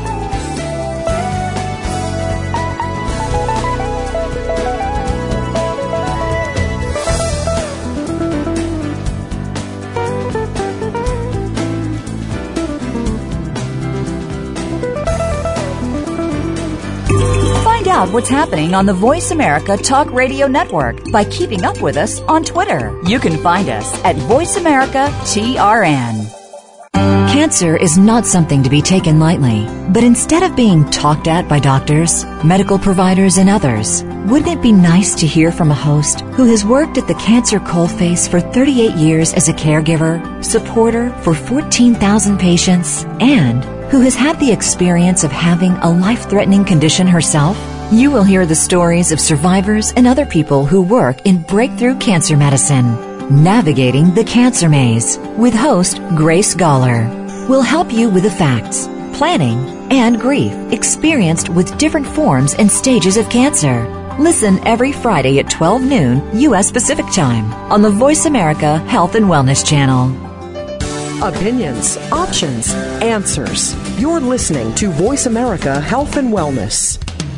Find out what's happening on the Voice America Talk Radio Network by keeping up with us on Twitter. You can find us at Voice America TRN. Cancer is not something to be taken lightly, but instead of being talked at by doctors, medical providers, and others, wouldn't it be nice to hear from a host who has worked at the cancer coalface for 38 years as a caregiver, supporter for 14,000 patients, and who has had the experience of having a life-threatening condition herself? You will hear the stories of survivors and other people who work in breakthrough cancer medicine. Navigating the Cancer Maze with host Grace Galler will help you with the facts, planning, and grief experienced with different forms and stages of cancer. Listen every Friday at 12 noon U.S. Pacific Time on the Voice America Health and Wellness Channel. Opinions, options, answers. You're listening to Voice America Health and Wellness.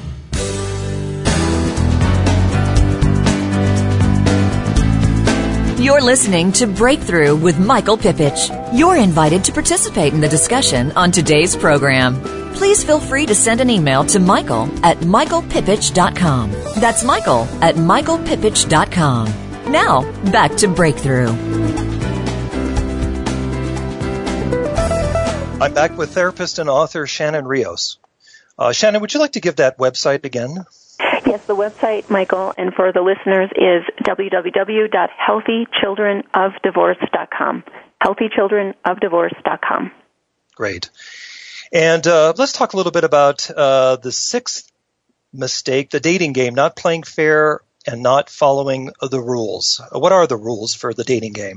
You're listening to Breakthrough with Michael Pipich. You're invited to participate in the discussion on today's program. Please feel free to send an email to Michael at michaelpipich.com. That's Michael at michaelpipich.com. Now, back to Breakthrough. I'm back with therapist and author Shannon Rios. Shannon, would you like to give that website again? Yes, the website, Michael, and for the listeners, is www.healthychildrenofdivorce.com. Healthychildrenofdivorce.com. Great. And let's talk a little bit about the 6th mistake, the dating game, not playing fair and not following the rules. What are the rules for the dating game?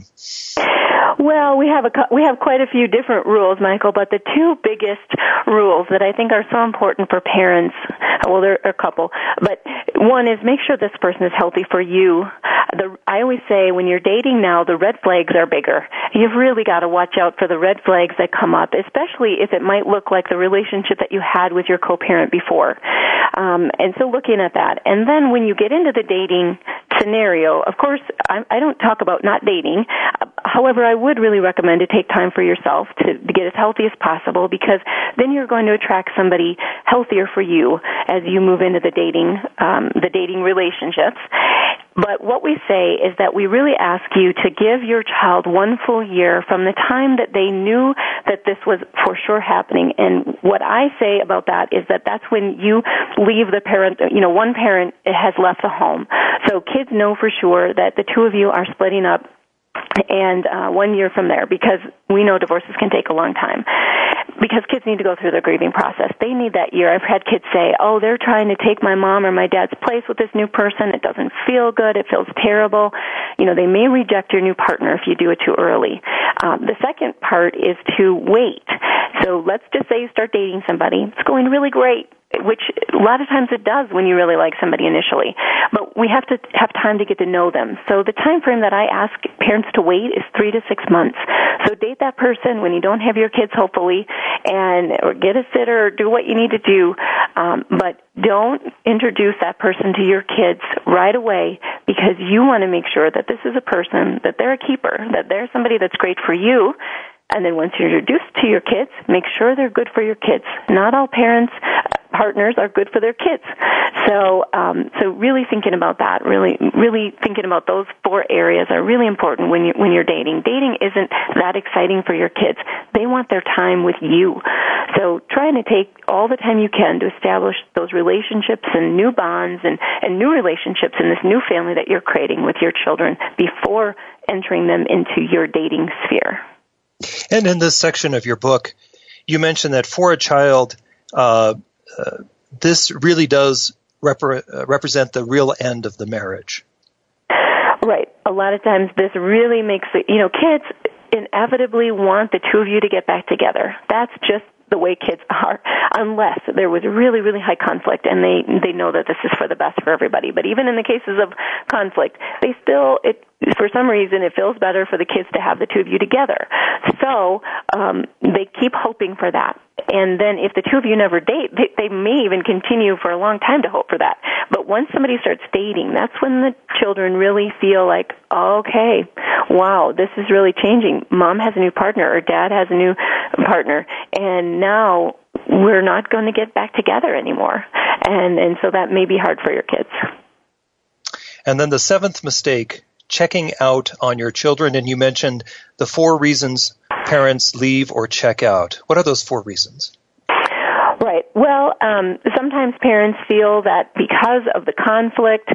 Well, we have quite a few different rules, Michael, but the 2 biggest rules that I think are so important for parents, well, there are a couple, but one is make sure this person is healthy for you. I always say when you're dating now, the red flags are bigger. You've really got to watch out for the red flags that come up, especially if it might look like the relationship that you had with your co-parent before. And so looking at that. And then when you get into the dating scenario, of course, I don't talk about not dating. However, I would really recommend to take time for yourself to get as healthy as possible, because then you're going to attract somebody healthier for you as you move into the dating relationships. But what we say is that we really ask you to give your child 1 full year from the time that they knew that this was for sure happening. And what I say about that is that that's when you leave the parent, one parent has left the home. So kids know for sure that the 2 of you are splitting up, and 1 year from there, because we know divorces can take a long time. Because kids need to go through their grieving process. They need that year. I've had kids say, oh, they're trying to take my mom or my dad's place with this new person. It doesn't feel good. It feels terrible. They may reject your new partner if you do it too early. The second part is to wait. So let's just say you start dating somebody. It's going really great, which a lot of times it does when you really like somebody initially. But we have to have time to get to know them. So the time frame that I ask parents to wait is 3 to 6 months. So date that person when you don't have your kids, hopefully, or get a sitter or do what you need to do. But don't introduce that person to your kids right away, because you want to make sure that this is a person, that they're a keeper, that they're somebody that's great for you. And then once you're introduced to your kids, make sure they're good for your kids. Not all parents partners are good for their kids. So really thinking about that, really thinking about those 4 areas are really important when you're dating. Dating isn't that exciting for your kids. They want their time with you. So trying to take all the time you can to establish those relationships and new bonds and new relationships in this new family that you're creating with your children before entering them into your dating sphere. And in this section of your book, you mentioned that for a child, this really does represent the real end of the marriage. Right. A lot of times this really makes it, kids inevitably want the two of you to get back together. That's just the way kids are, unless there was really, really high conflict and they know that this is for the best for everybody. But even in the cases of conflict, for some reason, it feels better for the kids to have the two of you together. So they keep hoping for that. And then if the two of you never date, they may even continue for a long time to hope for that. But once somebody starts dating, that's when the children really feel like, okay, wow, this is really changing. Mom has a new partner or dad has a new partner, and now we're not going to get back together anymore. And so that may be hard for your kids. And then the 7th mistake, checking out on your children, and you mentioned the 4 reasons parents leave or check out. What are those 4 reasons? Right. Well, sometimes parents feel that because of the conflict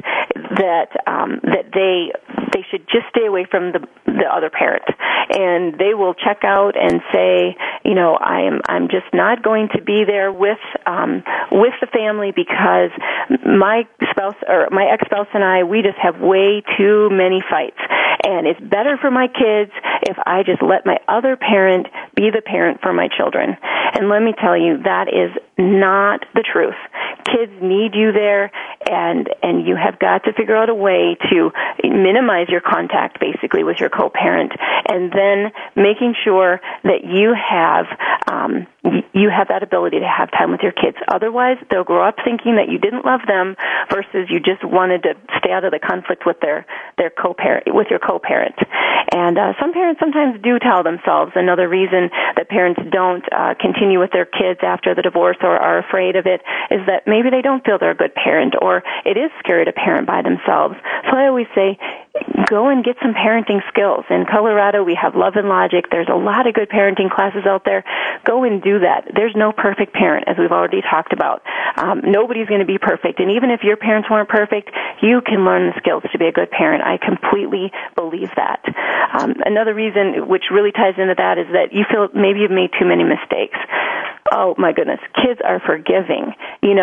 that they should just stay away from the other parent, and they will check out and say, I'm just not going to be there with the family because my spouse or my ex-spouse and I, we just have way too many fights, and it's better for my kids if I just let my other parent be the parent for my children. And let me tell you, that is not the truth. Kids need you there, and you have got to figure out a way to minimize your contact, basically, with your co-parent, and then making sure that you have that ability to have time with your kids. Otherwise, they'll grow up thinking that you didn't love them versus you just wanted to stay out of the conflict with their co-parent, with your co-parent. And some parents sometimes do tell themselves another reason that parents don't continue with their kids after the divorce or are afraid of it is that maybe they don't feel they're a good parent, or it is scary to parent by themselves. So I always say, go and get some parenting skills. In Colorado, we have Love and Logic. There's a lot of good parenting classes out there. Go and do that. There's no perfect parent, as we've already talked about. Nobody's going to be perfect. And even if your parents weren't perfect, you can learn the skills to be a good parent. I completely believe that. Another reason, which really ties into that, is that you feel maybe you've made too many mistakes. Oh, my goodness. Kids are forgiving,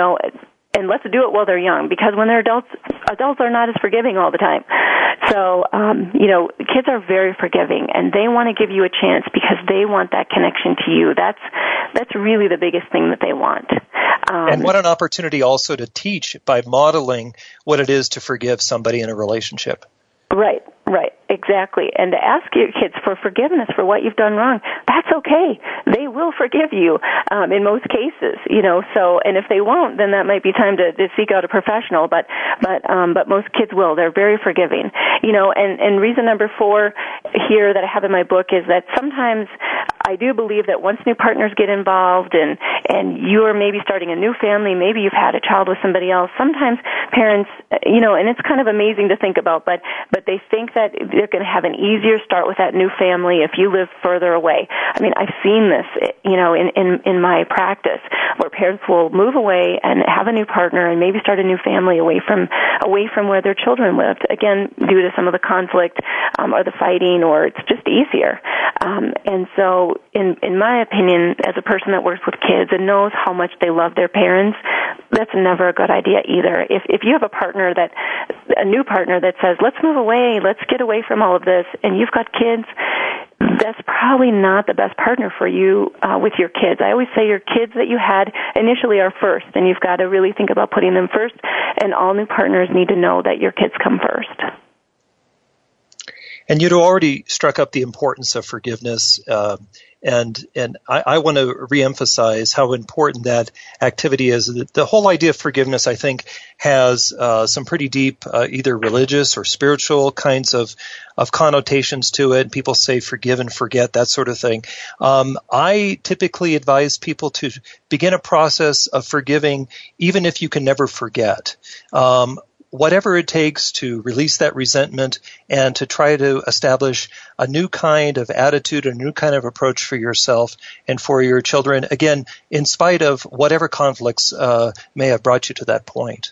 and let's do it while they're young, because when they're adults are not as forgiving all the time. So, kids are very forgiving, and they want to give you a chance because they want that connection to you. That's really the biggest thing that they want. And what an opportunity also to teach by modeling what it is to forgive somebody in a relationship. Right, exactly. And to ask your kids for forgiveness for what you've done wrong, that's okay. They will forgive you in most cases, so, and if they won't, then that might be time to seek out a professional, but most kids will. They're very forgiving, and reason number 4 here that I have in my book is that sometimes I do believe that once new partners get involved and you are maybe starting a new family, maybe you've had a child with somebody else, sometimes parents, and it's kind of amazing to think about, but they think that they're going to have an easier start with that new family if you live further away. I mean, I've seen this, in my practice, where parents will move away and have a new partner and maybe start a new family away from where their children lived, again, due to some of the conflict or the fighting, or it's just easier. And so, in my opinion, as a person that works with kids and knows how much they love their parents, that's never a good idea either. If you have a new partner that says, let's move away, let's get away from all of this, and you've got kids, that's probably not the best partner for you with your kids. I always say your kids that you had initially are first, and you've got to really think about putting them first, and all new partners need to know that your kids come first. And you'd already struck up the importance of forgiveness. And I want to reemphasize how important that activity is. The whole idea of forgiveness, I think, has some pretty deep either religious or spiritual kinds of connotations to it. People say forgive and forget, that sort of thing. I typically advise people to begin a process of forgiving even if you can never forget. Whatever it takes to release that resentment and to try to establish a new kind of attitude, a new kind of approach for yourself and for your children, again, in spite of whatever conflicts may have brought you to that point.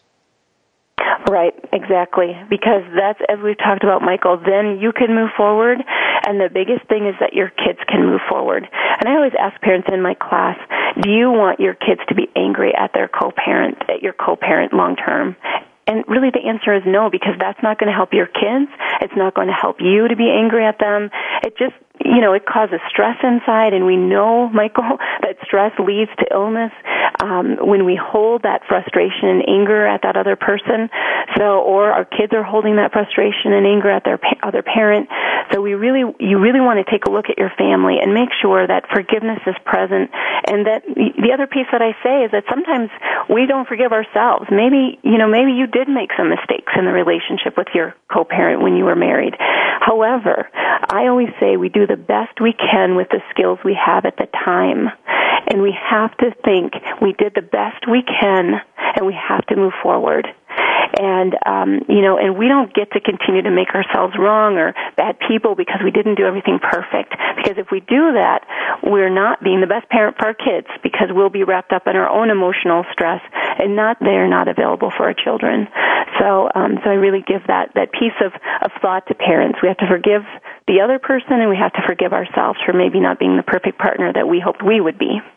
Right, exactly. Because that's, as we've talked about, Michael, then you can move forward, and the biggest thing is that your kids can move forward. And I always ask parents in my class, do you want your kids to be angry at their co-parent, at your co-parent long term? And really the answer is no, because that's not going to help your kids. It's not going to help you to be angry at them. It just, it causes stress inside, and we know, Michael, that stress leads to illness when we hold that frustration and anger at that other person. Or our kids are holding that frustration and anger at their other parent. So you really want to take a look at your family and make sure that forgiveness is present. And that the other piece that I say is that sometimes we don't forgive ourselves. Maybe you did make some mistakes in the relationship with your co-parent when you were married. However, I always say we do the best we can with the skills we have at the time. And we have to think we did the best we can, and we have to move forward. And, and we don't get to continue to make ourselves wrong or bad people because we didn't do everything perfect. Because if we do that, we're not being the best parent for our kids, because we'll be wrapped up in our own emotional stress and they're not available for our children. So I really give that piece of thought to parents. We have to forgive the other person, and we have to forgive ourselves for maybe not being the perfect partner that we hoped we would be.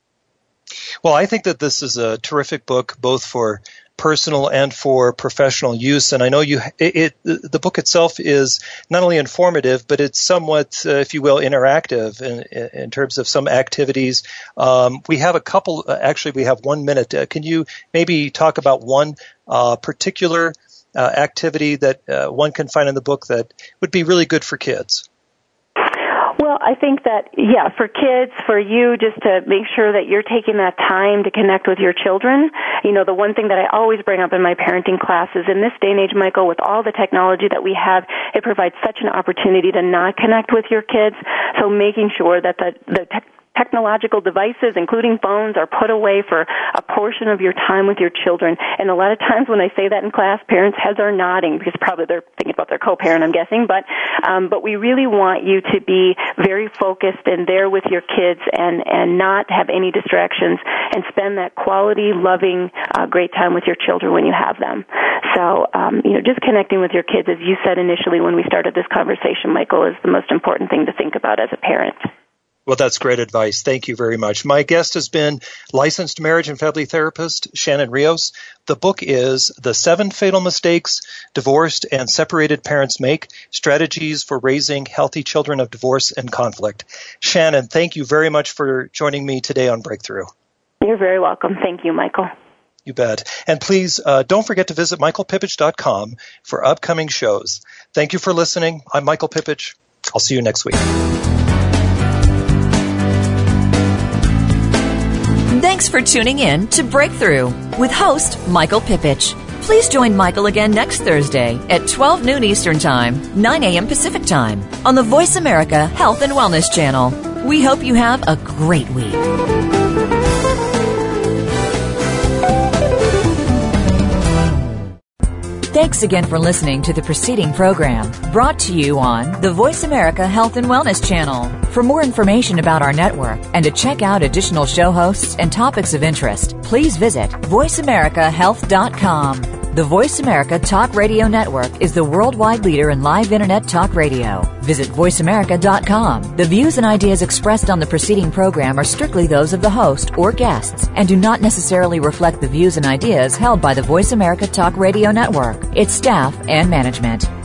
Well, I think that this is a terrific book, both for personal and for professional use. And I know the book itself is not only informative, but it's somewhat, if you will, interactive in terms of some activities. We have a couple, actually we have 1 minute. Can you maybe talk about one particular activity that one can find in the book that would be really good for kids? Well, I think that, for kids, for you, just to make sure that you're taking that time to connect with your children. The one thing that I always bring up in my parenting classes, in this day and age, Michael, with all the technology that we have, it provides such an opportunity to not connect with your kids. So making sure that the technological devices, including phones, are put away for a portion of your time with your children. And a lot of times when I say that in class, parents' heads are nodding because probably they're thinking about their co-parent, I'm guessing. But we really want you to be very focused and there with your kids and not have any distractions, and spend that quality, loving, great time with your children when you have them. So, just connecting with your kids, as you said initially when we started this conversation, Michael, is the most important thing to think about as a parent. Well, that's great advice. Thank you very much. My guest has been licensed marriage and family therapist Shannon Rios. The book is The 7 Fatal Mistakes Divorced and Separated Parents Make, Strategies for Raising Healthy Children of Divorce and Conflict. Shannon, thank you very much for joining me today on Breakthrough. You're very welcome. Thank you, Michael. You bet. And please don't forget to visit michaelpipich.com for upcoming shows. Thank you for listening. I'm Michael Pipich. I'll see you next week. Thanks for tuning in to Breakthrough with host Michael Pipich. Please join Michael again next Thursday at 12 noon Eastern Time, 9 a.m. Pacific Time on the Voice America Health and Wellness Channel. We hope you have a great week. Thanks again for listening to the preceding program, brought to you on the Voice America Health and Wellness Channel. For more information about our network and to check out additional show hosts and topics of interest, please visit voiceamericahealth.com. The Voice America Talk Radio Network is the worldwide leader in live Internet talk radio. Visit voiceamerica.com. The views and ideas expressed on the preceding program are strictly those of the host or guests and do not necessarily reflect the views and ideas held by the Voice America Talk Radio Network, its staff, and management.